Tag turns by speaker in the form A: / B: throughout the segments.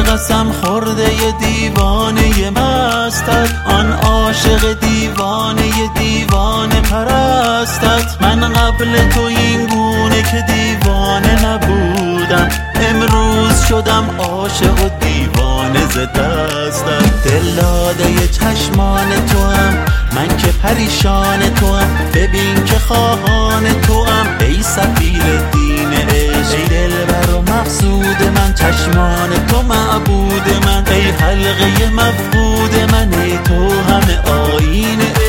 A: قسم خورده ی دیوانه مستت، آن عاشق دیوانه پرستت. من قبل تو این گونه که دیوانه نبودم، امروز شدم عاشق و دیوانه ز دستت. دل داده ی چشمان تو هم، من که پریشان تو هم، ببین که خواهان تو هم، ای سفیر دین عشق. ای دلبر و مقصود من، چشمان تو معبود من، ای حلقه مفقود من، ای تو همه آیین عشق.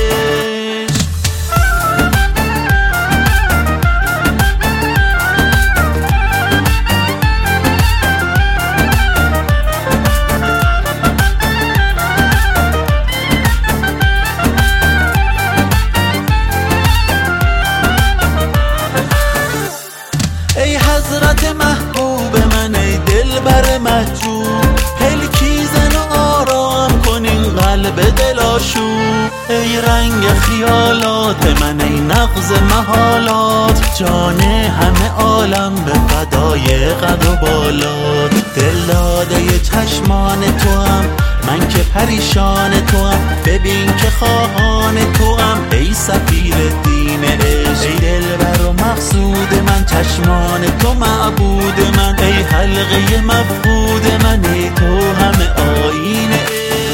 A: ای حضرت محبوب من، ای دلبر محجوب، پلکی زن و آرام کن این قلب دلاشوب. ای رنگ خیالات من، ای نغز محالات، جان همه عالم به فدای قد و بالات. دل داده ی چشمان تو هم، من که پریشان تو هم، ببین که خواهان تو هم، ای سفیر دین عشق. ای دلبر و مقصود من، چشمان تو معبود من، ای حلقه مفقود من، ای تو همه آیین عشق.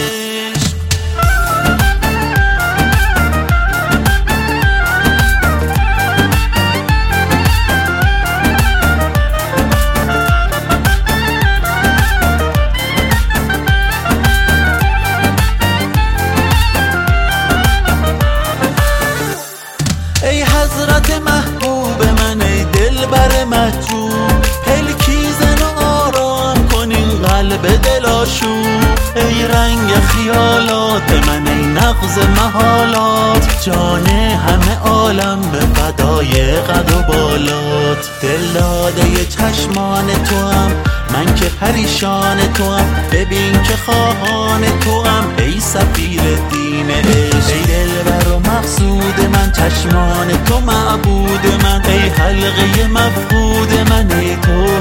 A: ای حضرت محبوب من، ای دلبر محجوب، پلکی زن و آرام کن این قلب دلاشوب. ای رنگ خیالات من، ای نغز محالات، جان همه عالم به فدای قد و بالات. دل داده ی چشمان تو هم، من که پریشان تو هم، ببین که خواهان تو هم، ای سفیر دین عشق. ای دلبر و مقصود من، چشمان تو معبود من، ای حلقه مفقود من، ای تو